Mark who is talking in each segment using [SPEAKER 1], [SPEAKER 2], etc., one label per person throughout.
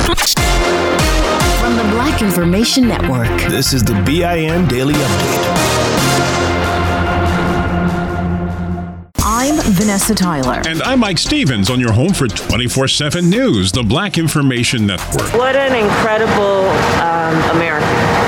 [SPEAKER 1] From the Black Information Network,
[SPEAKER 2] this is the BIN Daily Update.
[SPEAKER 3] I'm Vanessa Tyler.
[SPEAKER 4] And I'm Mike Stevens on your home for 24/7 News, the Black Information Network.
[SPEAKER 5] What an incredible American.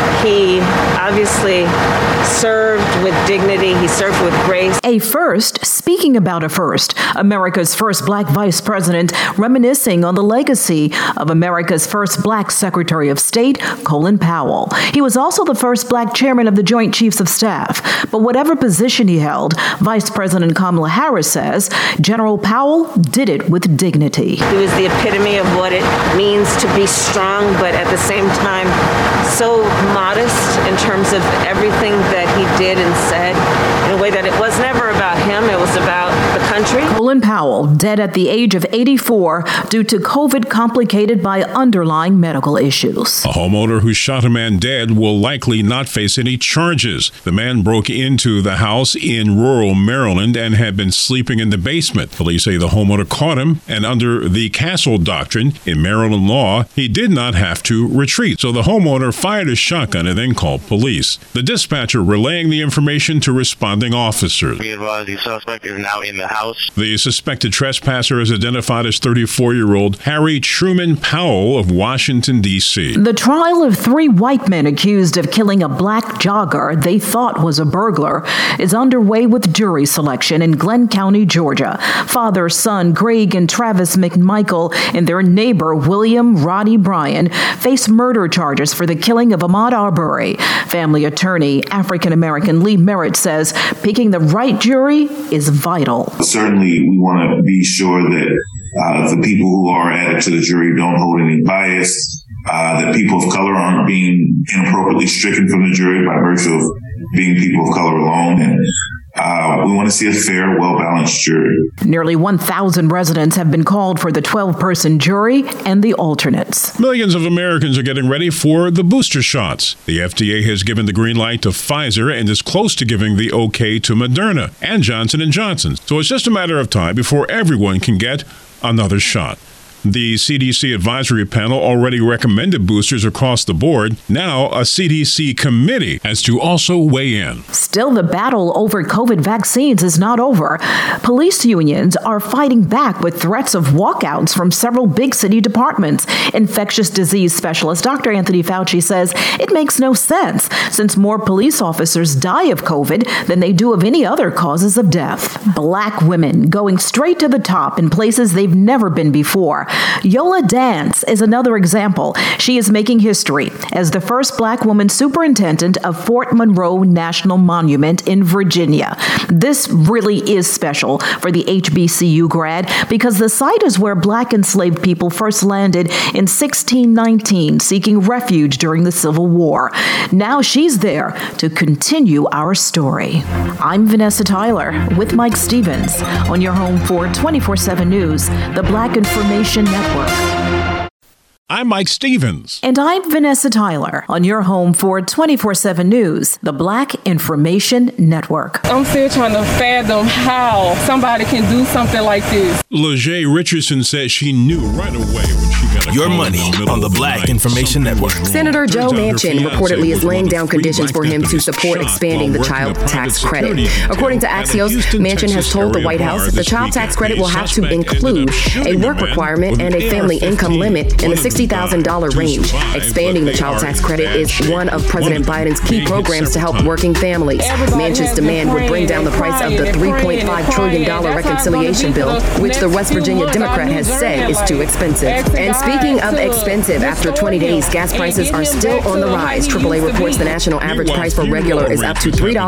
[SPEAKER 5] He obviously served with dignity. He served with grace.
[SPEAKER 3] A first, speaking about a first, America's first black vice president, reminiscing on the legacy of America's first black Secretary of State, Colin Powell. He was also the first black chairman of the Joint Chiefs of Staff. But whatever position he held, Vice President Kamala Harris says General Powell did it with dignity.
[SPEAKER 5] He was the epitome of what it means to be strong, but at the same time, so modest in terms of everything that he did and said in a way that it was never about him, it was about the country.
[SPEAKER 3] Colin Powell, dead at the age of 84 due to COVID complicated by underlying medical issues.
[SPEAKER 4] A homeowner who shot a man dead will likely not face any charges. The man broke into the house in rural Maryland and had been sleeping in the basement. Police say the homeowner caught him, and under the Castle Doctrine in Maryland law, he did not have to retreat. So the homeowner fired a shotgun and then called police. The dispatcher relaying the information to responding officers.
[SPEAKER 6] The suspect is now in the house.
[SPEAKER 4] The suspected trespasser is identified as 34-year-old Harry Truman Powell of Washington, D.C.
[SPEAKER 3] The trial of 3 white men accused of killing a black jogger they thought was a burglar is underway with jury selection in Glenn County, Georgia. Father, son Greg and Travis McMichael and their neighbor William Roddy Bryan face murder charges for the killing of Ahmaud Arbery. Family attorney African-American Lee Merritt says picking the right jury is vital.
[SPEAKER 7] Certainly, we want to be sure that the people who are added to the jury don't hold any bias, that people of color aren't being inappropriately stricken from the jury by virtue of being people of color alone, and we want to see a fair, well-balanced jury.
[SPEAKER 3] Nearly 1,000 residents have been called for the 12-person jury and the alternates.
[SPEAKER 4] Millions of Americans are getting ready for the booster shots. The FDA has given the green light to Pfizer and is close to giving the okay to Moderna and Johnson & Johnson. So it's just a matter of time before everyone can get another shot. The CDC advisory panel already recommended boosters across the board. Now, a CDC committee has to also weigh in.
[SPEAKER 3] Still, the battle over COVID vaccines is not over. Police unions are fighting back with threats of walkouts from several big city departments. Infectious disease specialist Dr. Anthony Fauci says it makes no sense since more police officers die of COVID than they do of any other causes of death. Black women going straight to the top in places they've never been before. Yola Dance is another example. She is making history as the first black woman superintendent of Fort Monroe National Monument in Virginia. This really is special for the HBCU grad because the site is where black enslaved people first landed in 1619, seeking refuge during the Civil War. Now she's there to continue our story. I'm Vanessa Tyler with Mike Stevens on your home for 24/7 News, the Black Information Network.
[SPEAKER 4] I'm Mike Stevens.
[SPEAKER 3] And I'm Vanessa Tyler on your home for 24/7 News, the Black Information Network.
[SPEAKER 8] I'm still trying to fathom how somebody can do something like this.
[SPEAKER 4] LaJay Richardson said she knew right away when she got a
[SPEAKER 2] Your
[SPEAKER 4] call
[SPEAKER 2] money
[SPEAKER 4] in the middle
[SPEAKER 2] on the
[SPEAKER 4] of
[SPEAKER 2] Black
[SPEAKER 4] night.
[SPEAKER 2] Information Network.
[SPEAKER 9] Senator Joe Manchin reportedly is laying down conditions for him to support expanding the child tax credit. According to Axios, Manchin has told the White House the child tax credit will have to include a work requirement and a family income limit in the $60,000 range. Expanding the child tax credit is one of President Biden's key programs to help working families. Manchin's demand would bring down the price of the $3.5 trillion reconciliation bill, which the West Virginia Democrat has said is too expensive. And speaking of expensive, after 20 days, gas prices are still on the rise. AAA reports the national average price for regular is up to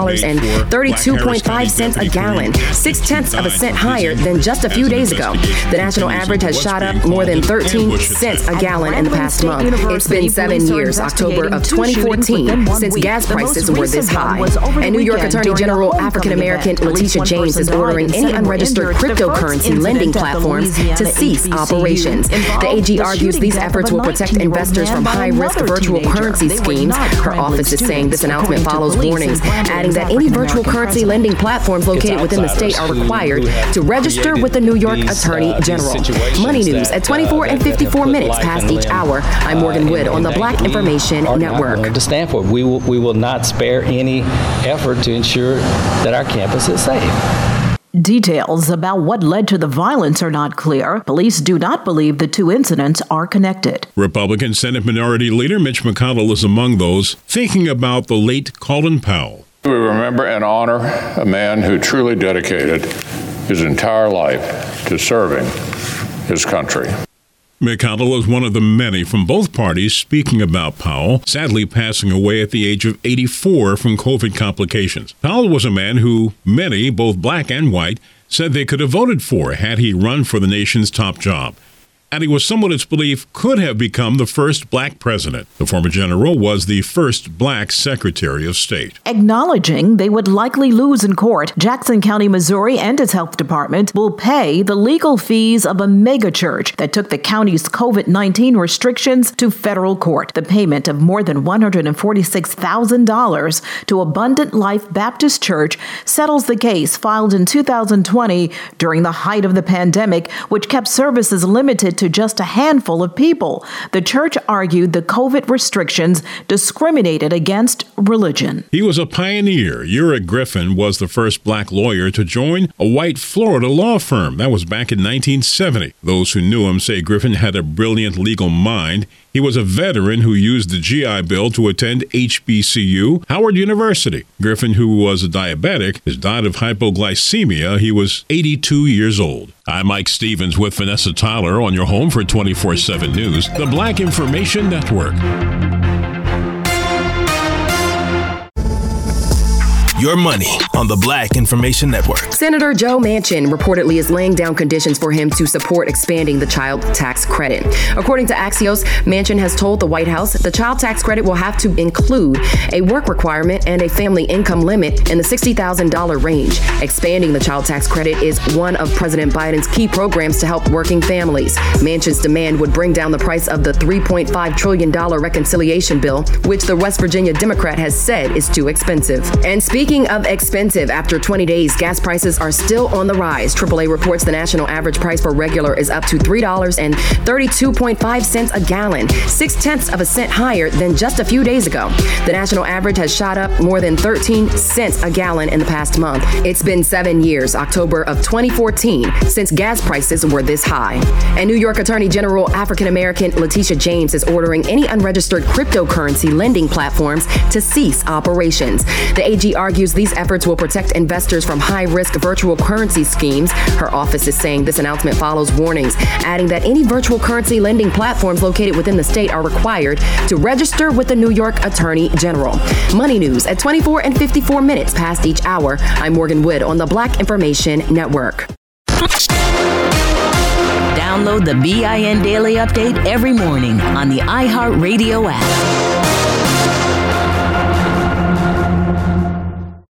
[SPEAKER 9] $3.32.5 a gallon, 0.6 of a cent higher than just a few days ago. The national average has shot up more than 13 cents a gallon in the past month. It's been 7 years, October of 2014, since gas prices were this high. And New York Attorney General African-American Letitia James is ordering any unregistered cryptocurrency lending platforms to cease operations. The AG argues argues these efforts will protect investors from high-risk virtual currency schemes. Her office is saying this announcement follows warnings, adding that any virtual currency lending platforms located within the state are required to register with the New York Attorney General. Money News at 24 and 54 minutes past each hour. I'm Morgan Wood on the Black Information Network.
[SPEAKER 10] To stand for, we will not spare any effort to ensure that our campus is safe.
[SPEAKER 3] Details about what led to the violence are not clear. Police do not believe the two incidents are connected.
[SPEAKER 4] Republican Senate Minority Leader Mitch McConnell is among those thinking about the late Colin Powell.
[SPEAKER 11] We remember and honor a man who truly dedicated his entire life to serving his country.
[SPEAKER 4] McConnell is one of the many from both parties speaking about Powell, sadly passing away at the age of 84 from COVID complications. Powell was a man who many, both black and white, said they could have voted for had he run for the nation's top job. And he was someone it's believed could have become the first black president. The former general was the first black Secretary of State.
[SPEAKER 3] Acknowledging they would likely lose in court, Jackson County, Missouri and its health department will pay the legal fees of a megachurch that took the county's COVID-19 restrictions to federal court. The payment of more than $146,000 to Abundant Life Baptist Church settles the case filed in 2020 during the height of the pandemic, which kept services limited to just a handful of people. The church argued the COVID restrictions discriminated against religion.
[SPEAKER 4] He was a pioneer. Uric Griffin was the first black lawyer to join a white Florida law firm. That was back in 1970. Those who knew him say Griffin had a brilliant legal mind. He was a veteran who used the GI Bill to attend HBCU, Howard University. Griffin, who was a diabetic, has died of hypoglycemia. He was 82 years old. I'm Mike Stevens with Vanessa Tyler on your home for 24/7 News, the Black Information Network.
[SPEAKER 2] Your money on the Black Information Network.
[SPEAKER 9] Senator Joe Manchin reportedly is laying down conditions for him to support expanding the child tax credit. According to Axios, Manchin has told the White House the child tax credit will have to include a work requirement and a family income limit in the $60,000 range. Expanding the child tax credit is one of President Biden's key programs to help working families. Manchin's demand would bring down the price of the $3.5 trillion reconciliation bill, which the West Virginia Democrat has said is too expensive. And speaking of expensive, after 20 days, gas prices are still on the rise. AAA reports the national average price for regular is up to $3.32.5 a gallon, 0.6 of a cent higher than just a few days ago. The national average has shot up more than 13 cents a gallon in the past month. It's been 7 years, October of 2014, since gas prices were this high. And New York Attorney General African-American Letitia James is ordering any unregistered cryptocurrency lending platforms to cease operations. The AG argues these efforts will protect investors from high-risk virtual currency schemes. Her office is saying this announcement follows warnings, adding that any virtual currency lending platforms located within the state are required to register with the New York Attorney General. Money News at 24 and 54 minutes past each hour. I'm Morgan Wood on the Black Information Network.
[SPEAKER 1] Download the BIN Daily Update every morning on the iHeartRadio app.